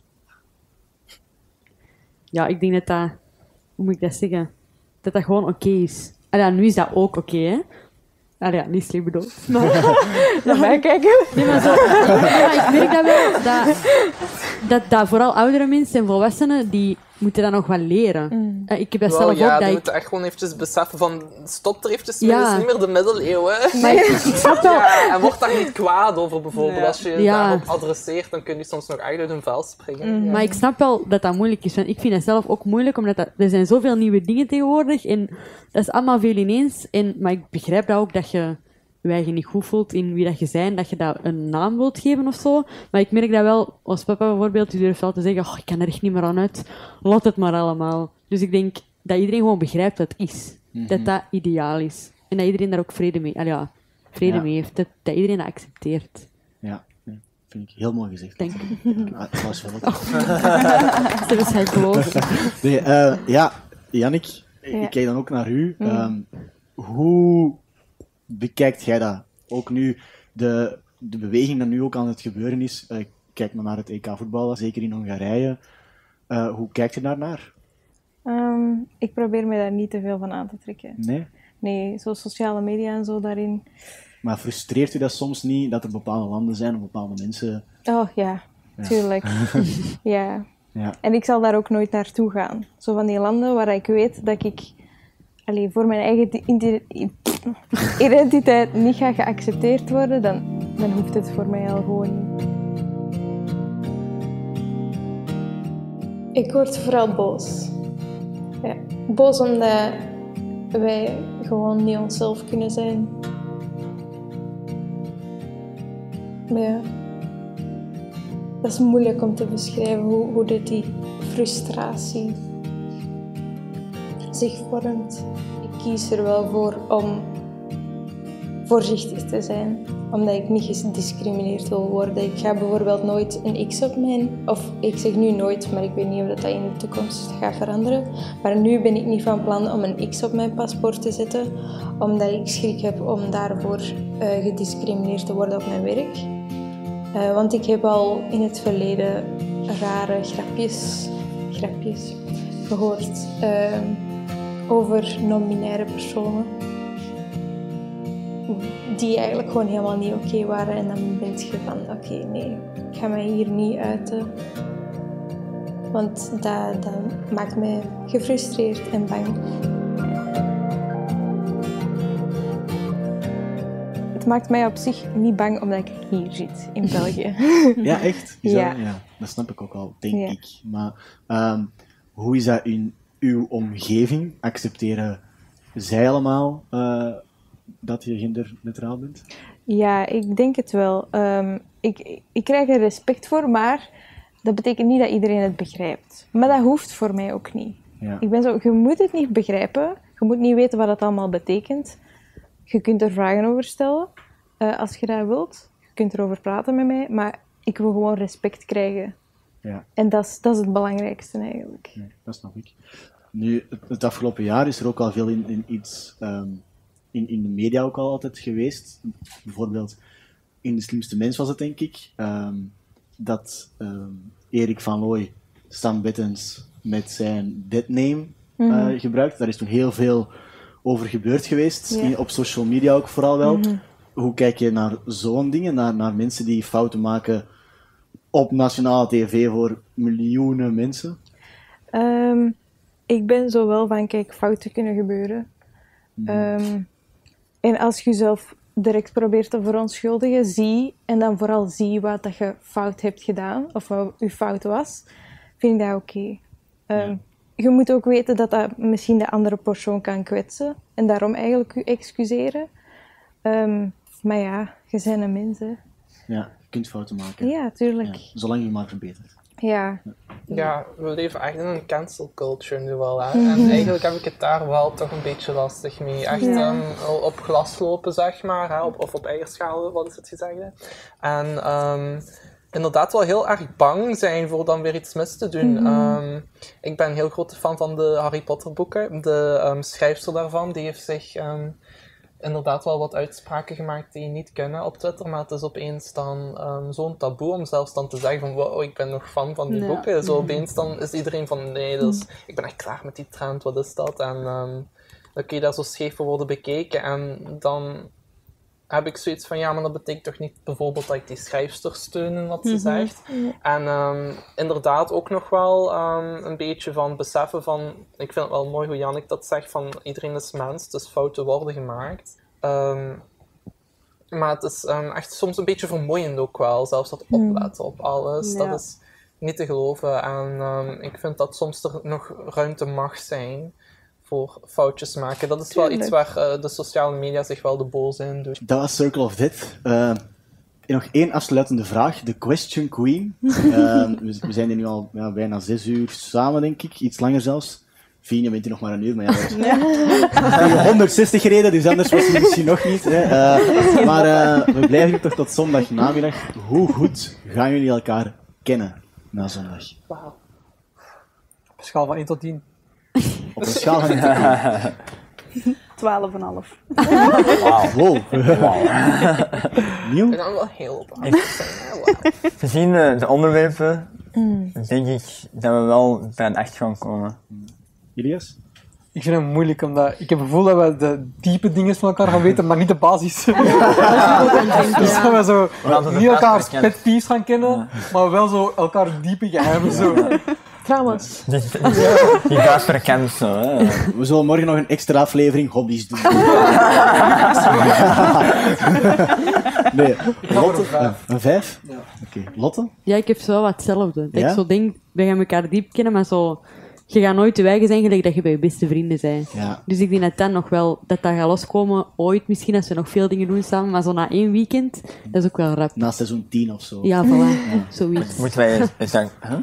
S2: Ja, ik denk dat dat, hoe moet ik dat zeggen, dat dat gewoon oké okay is. En ja, nu is dat ook oké, okay, hè. Ah ja, niet slecht bedoeld.
S8: Naar mij kijken.
S2: Nee, maar zo. Ja, ik merk dat wel. Dat, dat, dat vooral oudere mensen en volwassenen, die moeten dat nog wel leren. Mm. Uh, ik heb dat
S9: wow,
S2: zelf
S9: ja,
S2: ook.
S9: die
S2: dat
S9: moeten
S2: ik...
S9: echt gewoon eventjes beseffen van, stop er eventjes
S2: ja.
S9: mee, het is niet meer de middeleeuwen.
S2: Maar ik, ik snap wel...
S9: Ja, en word daar niet kwaad over, bijvoorbeeld.
S2: Ja.
S9: Als je
S2: Ja.
S9: daarop adresseert, dan kun je soms nog echt uit hun vel springen.
S2: Mm.
S9: Ja.
S2: Maar ik snap wel dat dat moeilijk is. Want ik vind dat zelf ook moeilijk, omdat dat, er zijn zoveel nieuwe dingen tegenwoordig. En dat is allemaal veel ineens. En, maar ik begrijp dat ook, dat je je eigen niet goed voelt in wie dat je bent, dat je dat een naam wilt geven of zo. Maar ik merk dat wel, als papa bijvoorbeeld, die durft wel te zeggen, oh, ik kan er echt niet meer aan uit, laat het maar allemaal. Dus ik denk dat iedereen gewoon begrijpt wat het is. Mm-hmm. Dat dat ideaal is. En dat iedereen daar ook vrede mee, al ja, vrede ja. mee heeft. Dat, dat iedereen dat accepteert.
S7: Ja, nee, vind ik heel mooi gezegd.
S2: Dank je.
S7: Ah, het was wel ook.
S2: Ze is hij geloven.
S7: Nee, uh, ja, Jannik,
S2: ja.
S7: ik kijk dan ook naar u. Mm. Um, hoe bekijkt jij dat? Ook nu, de, de beweging dat nu ook aan het gebeuren is. Uh, kijk maar naar het E K voetbal, zeker in Hongarije. Uh, hoe kijk je daarnaar?
S10: Um, ik probeer me daar niet te veel van aan te trekken.
S7: Nee?
S10: Nee, zo sociale media en zo daarin.
S7: Maar frustreert u dat soms niet, dat er bepaalde landen zijn of bepaalde mensen...
S10: Oh ja, ja. Tuurlijk. ja.
S7: ja.
S10: En ik zal daar ook nooit naartoe gaan. Zo van die landen waar ik weet dat ik allee, voor mijn eigen identiteit niet ga geaccepteerd worden, dan, dan hoeft het voor mij al gewoon niet.
S11: Ik word vooral boos. Ja. Boos omdat wij gewoon niet onszelf kunnen zijn. Maar ja, dat is moeilijk om te beschrijven hoe, hoe dit die frustratie zich vormt. Ik kies er wel voor om voorzichtig te zijn, omdat ik niet gediscrimineerd wil worden. Ik ga bijvoorbeeld nooit een X op mijn... Of ik zeg nu nooit, maar ik weet niet of dat in de toekomst gaat veranderen. Maar nu ben ik niet van plan om een X op mijn paspoort te zetten, omdat ik schrik heb om daarvoor uh, gediscrimineerd te worden op mijn werk. Uh, want ik heb al in het verleden rare grapjes, grapjes gehoord uh, over non-binaire personen. Die eigenlijk gewoon helemaal niet oké okay waren. En dan ben je van, oké, okay, nee, ik ga mij hier niet uiten. Want dat, dat maakt mij gefrustreerd en bang.
S10: Het maakt mij op zich niet bang omdat ik hier zit, in België.
S7: Ja, echt? Is
S10: ja.
S7: Dat, ja. Dat snap ik ook al, denk ja. ik. Maar um, hoe is dat in uw omgeving? Accepteren zij allemaal... Uh, dat je genderneutraal bent?
S10: Ja, ik denk het wel. Um, ik, ik krijg er respect voor, maar dat betekent niet dat iedereen het begrijpt. Maar dat hoeft voor mij ook niet.
S7: Ja.
S10: Ik ben zo, je moet het niet begrijpen. Je moet niet weten wat het allemaal betekent. Je kunt er vragen over stellen, uh, als je dat wilt. Je kunt erover praten met mij, maar ik wil gewoon respect krijgen.
S7: Ja.
S10: En dat is, dat is het belangrijkste eigenlijk.
S7: Nee, dat snap ik. Nu, het, het afgelopen jaar is er ook al veel in, in iets... Um, In, in de media ook al altijd geweest. Bijvoorbeeld in De Slimste Mens was het, denk ik, um, dat um, Erik van Looy Stan Bettens met zijn deadname mm-hmm. uh, gebruikt. Daar is toen heel veel over gebeurd geweest, yeah. in, op social media ook vooral wel. Mm-hmm. Hoe kijk je naar zo'n dingen, naar, naar mensen die fouten maken op nationale tv voor miljoenen mensen?
S11: Um, ik ben zo wel van, kijk, fouten kunnen gebeuren. Mm. Um, en als je jezelf direct probeert te verontschuldigen, zie en dan vooral zie wat dat je fout hebt gedaan, of wat je fout was, vind ik dat oké. Okay. Um, ja. Je moet ook weten dat dat misschien de andere persoon kan kwetsen en daarom eigenlijk je excuseren. Um, maar ja, je bent een mens, hè.
S7: Ja, je kunt fouten maken.
S11: Ja, tuurlijk. Ja,
S7: zolang je maar verbetert.
S11: Ja.
S9: Ja, we leven echt in een cancel culture nu wel, hè. Mm-hmm. En eigenlijk heb ik het daar wel toch een beetje lastig mee. Echt ja. um, op glas lopen, zeg maar, hè, op, of op eierschalen, wat is het gezegd? En um, inderdaad wel heel erg bang zijn voor dan weer iets mis te doen. Mm-hmm. Um, ik ben een heel grote fan van de Harry Potter boeken. De um, schrijfster daarvan, die heeft zich... Um, inderdaad wel wat uitspraken gemaakt die niet kunnen op Twitter, maar het is opeens dan um, zo'n taboe om zelfs dan te zeggen van wow, ik ben nog fan van die ja. boeken. Zo opeens dan is iedereen van nee, dus ik ben echt klaar met die trend, wat is dat? En um, dan kun je daar zo scheef voor worden bekeken en dan heb ik zoiets van ja, maar dat betekent toch niet bijvoorbeeld dat ik die schrijfster steun in wat ze mm-hmm. zegt. Mm-hmm. En um, inderdaad ook nog wel um, een beetje van beseffen van, ik vind het wel mooi hoe Jannik dat zegt, van iedereen is mens, dus fouten worden gemaakt. Um, maar het is um, echt soms een beetje vermoeiend ook wel, zelfs dat opletten op alles. Ja. Dat is niet te geloven en um, ik vind dat soms er nog ruimte mag zijn voor foutjes maken. Dat is Tuurlijk. wel iets waar uh, de sociale media zich wel de boze in doen.
S7: Dat was Circle of Death. Uh, nog één afsluitende vraag. De Question Queen. Uh, we, we zijn hier nu al ja, bijna zes uur samen, denk ik. Iets langer zelfs. Fien, je bent hier nog maar een uur, maar ja, dat is ja. honderdzestig gereden, dus anders was hij misschien nog niet. Hè. Uh, maar uh, we blijven hier toch tot zondag namiddag. Hoe goed gaan jullie elkaar kennen na zondag?
S4: Wauw. Op een schaal van één tot tien.
S7: Op een schaal van één tot tien.
S8: twaalf komma vijf.
S7: Wauw. Wow. Wow. Nieuw?
S9: Ik ben wel heel op wow.
S6: Gezien uh, de onderwerpen, mm. denk ik dat we wel bij een acht gaan komen.
S7: Elias?
S4: Ik vind het moeilijk, omdat ik heb het gevoel dat we de diepe dingen van elkaar gaan weten, maar niet de basis. Dus dat we zo niet elkaars pet peeves gaan kennen, maar wel zo elkaar diepe geheimen. Zo.
S11: Trouwens.
S6: Die, die baas verkent zo. Hè.
S7: We zullen morgen nog een extra aflevering hobby's doen. Nee, Lotte, uh, een vijf? Ja. Oké, okay. Lotte?
S2: Ja, ik heb zo wat hetzelfde. Dat
S7: ja?
S2: ik zo denk, we gaan elkaar diep kennen, maar zo... Je gaat nooit te wijgen zijn gelijk dat je bij je beste vrienden bent.
S7: Ja.
S2: Dus ik denk dat dan nog wel, dat dat gaat loskomen ooit misschien, als we nog veel dingen doen samen, maar zo na één weekend, dat is ook wel rap.
S7: Na seizoen tien of zo.
S2: Ja, voilà. Ja. Zoiets.
S6: Moeten wij eens zeggen, huh?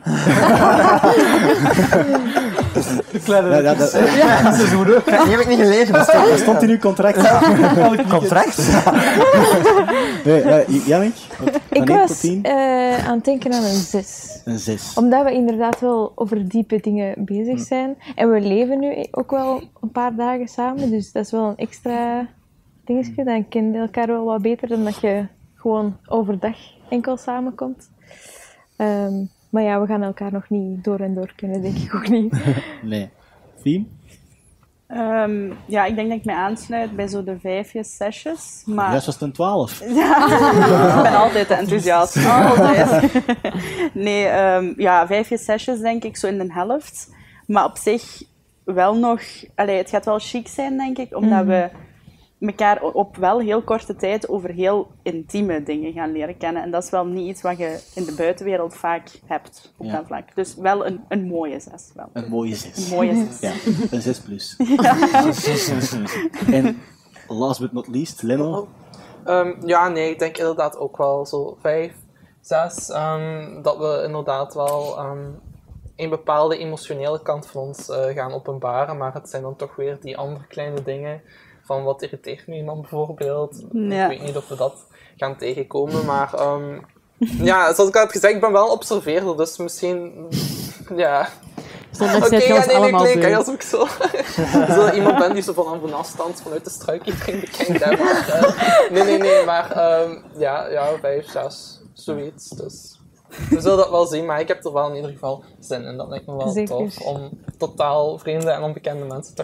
S4: De kleine
S7: ja, dat, dat,
S4: ja. seizoen.
S6: Die heb ik niet gelezen.
S7: Dat stond, dat stond in uw contract.
S6: Contract?
S7: Nee, uh, Jannik?
S11: Ik was uh, aan het denken aan een zes.
S7: Een zes.
S11: Omdat we inderdaad wel over diepe dingen bezig zijn. En we leven nu ook wel een paar dagen samen, dus dat is wel een extra dingetje. Dan ken je elkaar wel wat beter dan dat je gewoon overdag enkel samenkomt. Um, maar ja, we gaan elkaar nog niet door en door kennen, denk ik ook niet.
S7: Nee. Fien?
S8: Um, ja, ik denk dat ik me aansluit bij zo de vijfjes, zesjes. Maar...
S7: Juist was het een twaalf.
S8: Ja, ik ben altijd enthousiast. Altijd. Nee, um, ja, vijfjes, zesjes denk ik, zo in de helft. Maar op zich wel nog... Allee, het gaat wel chic zijn, denk ik, omdat mm. we elkaar op wel heel korte tijd over heel intieme dingen gaan leren kennen. En dat is wel niet iets wat je in de buitenwereld vaak hebt op ja. dat vlak. Dus wel een, een mooie zes. Wel.
S7: Een mooie zes.
S8: Een mooie zes.
S7: Ja, een zes plus. Ja. En last but not least, Leno?
S9: Um, ja, nee, ik denk inderdaad ook wel zo vijf, zes. Um, dat we inderdaad wel um, een bepaalde emotionele kant van ons uh, gaan openbaren. Maar het zijn dan toch weer die andere kleine dingen. Van wat irriteert me iemand bijvoorbeeld. Ja. Ik weet niet of we dat gaan tegenkomen, maar um, ja, zoals ik al heb gezegd, ik ben wel een observeerder, dus misschien, ja...
S2: Oké, okay, ja, nee, nee, klinkt nee,
S9: alsof ik zo, zo iemand ben die zo van een afstand vanuit de struik iedereen bekend heeft. Uh, nee, nee, nee, maar um, ja, ja, vijf, zes, zoiets, dus... We zullen dat wel zien, maar ik heb er wel in ieder geval zin in. Dat lijkt me wel
S11: Zeker.
S9: tof, om totaal vreemde en onbekende mensen toch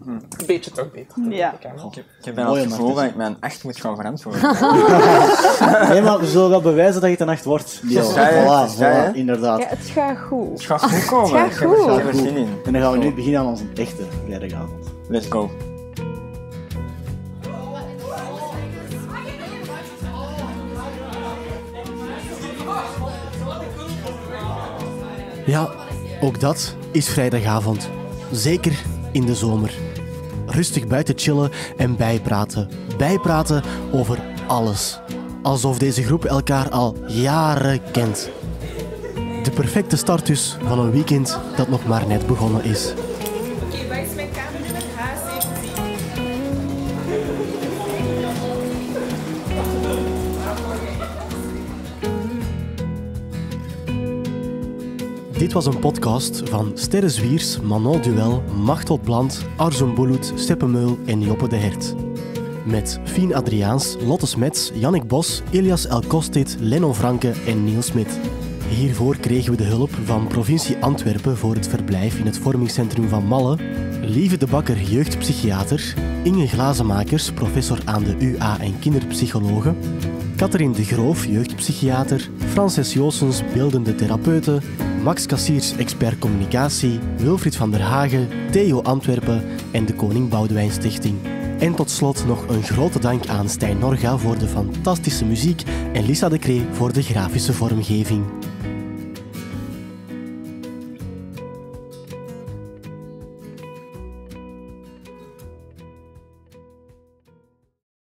S9: Een beetje toch beter.
S8: Ja.
S6: Ik heb, ik heb bijna het gevoel dat ik mij echt moet gaan verantwoorden.
S7: Nee, maar we zullen wel bewijzen dat je het een nacht wordt. Ja, voilà, voilà, inderdaad.
S10: Ja, het gaat goed.
S6: Het gaat goed komen.
S10: Het gaat goed.
S6: Ik heb er zin in.
S7: En dan gaan we nu beginnen aan onze echte vrijdagavond.
S6: Let's go.
S1: Ja, ook dat is vrijdagavond. Zeker in de zomer. Rustig buiten chillen en bijpraten. Bijpraten over alles. Alsof deze groep elkaar al jaren kent. De perfecte start dus van een weekend dat nog maar net begonnen is.
S5: Oké, waar is mijn kamernummer? H zeventien.
S1: Dit was een podcast van Sterre Zwiers, Manon Duel, Machtel Plant, Arzum Bulut, Seppe Meul en Joppe de Hert. Met Fien Adriaans, Lotte Smets, Jannik Bos, Elias El Kostit, Lennon Franke en Niels Smit. Hiervoor kregen we de hulp van provincie Antwerpen voor het verblijf in het vormingscentrum van Malle, Lieve de Bakker, jeugdpsychiater, Inge Glazenmakers, professor aan de U A en kinderpsychologe, Catherine de Groof, jeugdpsychiater, Frances Joosens, beeldende therapeute, Max Kassiers, expert communicatie, Wilfried van der Hagen, Theo Antwerpen en de Koning Boudewijn Stichting. En tot slot nog een grote dank aan Stijn Norga voor de fantastische muziek en Lisa de Cree voor de grafische vormgeving.